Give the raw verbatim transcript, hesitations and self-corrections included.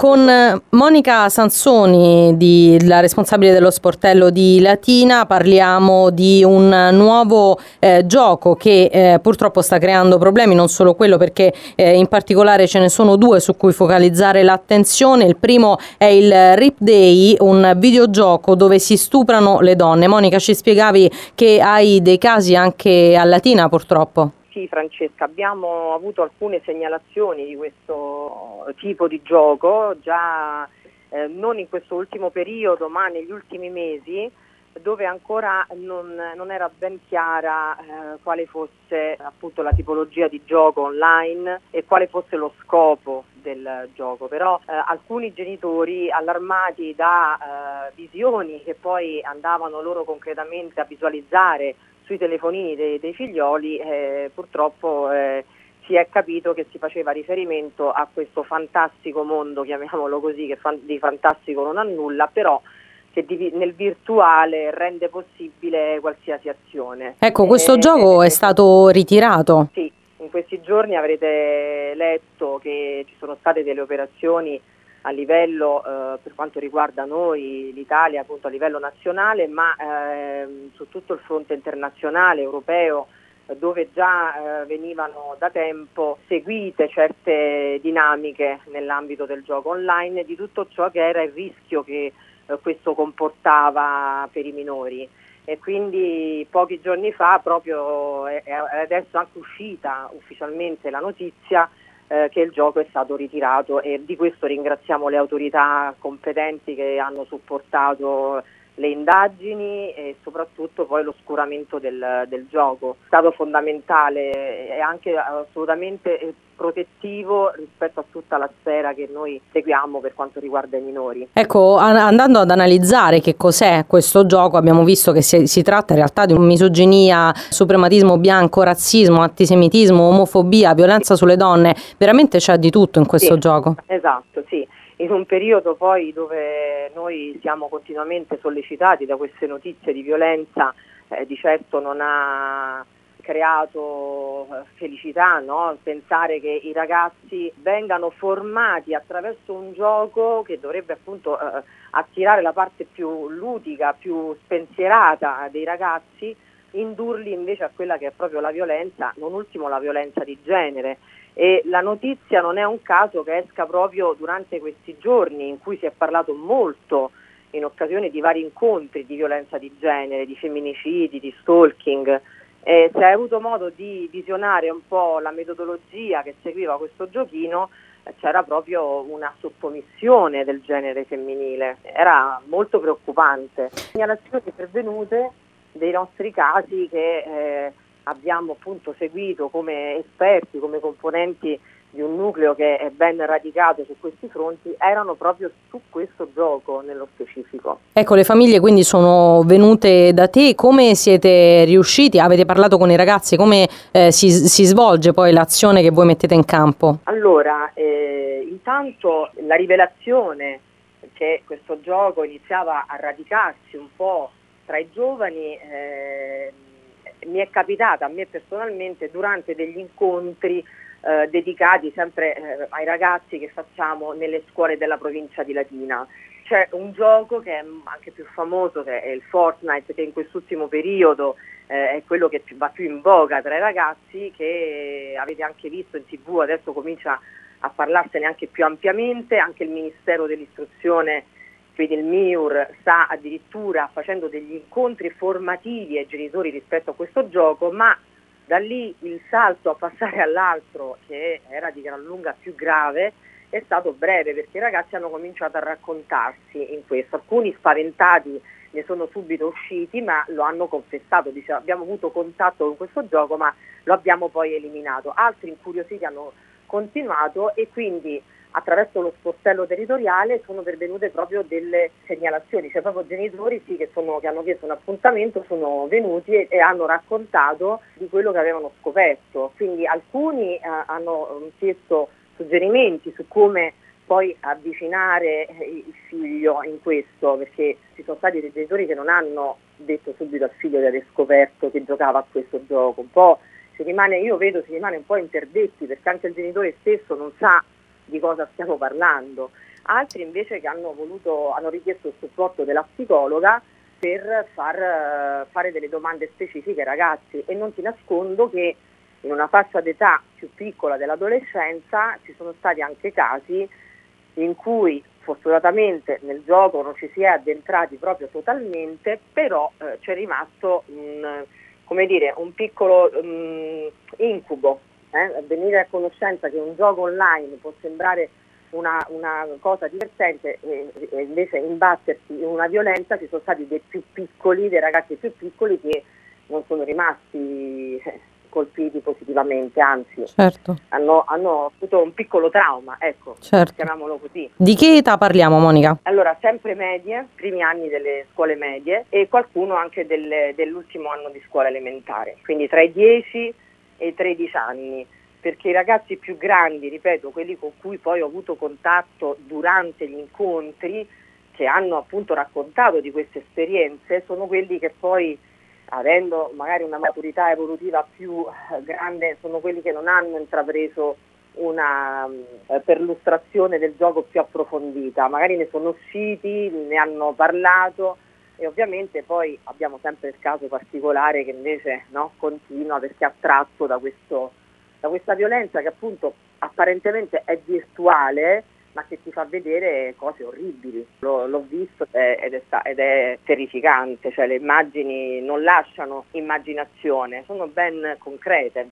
Con Monica Sansoni, di, la responsabile dello sportello di Latina, parliamo di un nuovo eh, gioco che eh, purtroppo sta creando problemi, non solo quello, perché eh, in particolare ce ne sono due su cui focalizzare l'attenzione. Il primo è il Rip Day, un videogioco dove si stuprano le donne. Monica, ci spiegavi che hai dei casi anche a Latina, purtroppo. Sì, Francesca, abbiamo avuto alcune segnalazioni di questo tipo di gioco, già eh, non in questo ultimo periodo, ma negli ultimi mesi, dove ancora non, non era ben chiara eh, quale fosse appunto la tipologia di gioco online e quale fosse lo scopo del gioco. Però eh, alcuni genitori, allarmati da eh, visioni che poi andavano loro concretamente a visualizzare sui telefonini dei, dei figlioli, eh, purtroppo eh, si è capito che si faceva riferimento a questo fantastico mondo, chiamiamolo così, che fan, di fantastico non ha nulla, però che di, nel virtuale rende possibile qualsiasi azione. Ecco, questo eh, gioco eh, è stato ritirato. Sì, in questi giorni avrete letto che ci sono state delle operazioni a livello, eh, per quanto riguarda noi, l'Italia appunto a livello nazionale, ma eh, su tutto il fronte internazionale, europeo, dove già eh, venivano da tempo seguite certe dinamiche nell'ambito del gioco online, di tutto ciò che era il rischio che eh, questo comportava per i minori. E quindi pochi giorni fa proprio è, è adesso anche uscita ufficialmente la notizia eh, che il gioco è stato ritirato, e di questo ringraziamo le autorità competenti che hanno supportato le indagini e soprattutto poi l'oscuramento del, del gioco. È stato fondamentale e anche assolutamente protettivo rispetto a tutta la sfera che noi seguiamo per quanto riguarda i minori. Ecco, andando ad analizzare che cos'è questo gioco, abbiamo visto che si, si tratta in realtà di misoginia, suprematismo bianco, razzismo, antisemitismo, omofobia, violenza sulle donne, veramente c'è di tutto in questo sì, gioco. Esatto, sì. In un periodo poi dove noi siamo continuamente sollecitati da queste notizie di violenza, eh, di certo non ha creato felicità, no? Pensare che i ragazzi vengano formati attraverso un gioco che dovrebbe appunto eh, attirare la parte più ludica, più spensierata dei ragazzi, indurli invece a quella che è proprio la violenza, non ultimo la violenza di genere. E la notizia non è un caso che esca proprio durante questi giorni in cui si è parlato molto in occasione di vari incontri di violenza di genere, di femminicidi, di stalking. Eh, se hai avuto modo di visionare un po' la metodologia che seguiva questo giochino, eh, c'era proprio una sottomissione del genere femminile, era molto preoccupante. Segnalazioni pervenute dei nostri casi che eh, abbiamo appunto seguito come esperti, come componenti di un nucleo che è ben radicato su questi fronti, erano proprio su questo gioco nello specifico. Ecco, le famiglie quindi sono venute da te, come siete riusciti? Avete parlato con i ragazzi, come eh, si, si svolge poi l'azione che voi mettete in campo? Allora, eh, intanto la rivelazione che questo gioco iniziava a radicarsi un po' tra i giovani eh, mi è capitata a me personalmente durante degli incontri eh, dedicati sempre eh, ai ragazzi che facciamo nelle scuole della provincia di Latina. C'è un gioco che è anche più famoso, che è il Fortnite, che in quest'ultimo periodo eh, è quello che va più in voga tra i ragazzi, che avete anche visto in tivù, adesso comincia a parlarsene anche più ampiamente, anche il Ministero dell'Istruzione, quindi il MIUR, sta addirittura facendo degli incontri formativi ai genitori rispetto a questo gioco, ma da lì il salto a passare all'altro, che era di gran lunga più grave, è stato breve, perché i ragazzi hanno cominciato a raccontarsi in questo. Alcuni spaventati ne sono subito usciti, ma lo hanno confessato, dice, abbiamo avuto contatto con questo gioco ma lo abbiamo poi eliminato. Altri incuriositi hanno continuato e quindi attraverso lo sportello territoriale sono pervenute proprio delle segnalazioni, cioè proprio genitori sì, che, sono, che hanno chiesto un appuntamento, sono venuti e, e hanno raccontato di quello che avevano scoperto. Quindi alcuni eh, hanno chiesto suggerimenti su come poi avvicinare il figlio in questo, perché ci sono stati dei genitori che non hanno detto subito al figlio di aver scoperto che giocava a questo gioco. Un po' si rimane, io vedo, si rimane un po' interdetti, perché anche il genitore stesso non sa di cosa stiamo parlando. altri invece che hanno voluto, hanno richiesto il supporto della psicologa per far fare delle domande specifiche ai ragazzi, e non ti nascondo che in una fascia d'età più piccola dell'adolescenza ci sono stati anche casi in cui fortunatamente nel gioco non ci si è addentrati proprio totalmente, però eh, c'è rimasto un, come dire, un piccolo um, incubo, eh? Venire a conoscenza che un gioco online può sembrare una, una cosa divertente e, e invece imbattersi in una violenza. Ci sono stati dei più piccoli, dei ragazzi più piccoli che non sono rimasti eh, colpiti positivamente, anzi Certo. hanno, hanno avuto un piccolo trauma, ecco, Certo. chiamiamolo così. Di che età parliamo, Monica? Allora, sempre medie, primi anni delle scuole medie, e qualcuno anche del, dell'ultimo anno di scuola elementare, quindi tra i dieci e i tredici anni, perché i ragazzi più grandi, ripeto, quelli con cui poi ho avuto contatto durante gli incontri, che hanno appunto raccontato di queste esperienze, sono quelli che poi, avendo magari una maturità evolutiva più grande, sono quelli che non hanno intrapreso una eh, perlustrazione del gioco più approfondita, magari ne sono usciti, ne hanno parlato, e ovviamente poi abbiamo sempre il caso particolare che invece no, continua perché è attratto da, questo, da questa violenza che appunto apparentemente è virtuale, ma che ti fa vedere cose orribili. L'ho, l'ho visto ed è, ed è terrificante, cioè le immagini non lasciano immaginazione, sono ben concrete.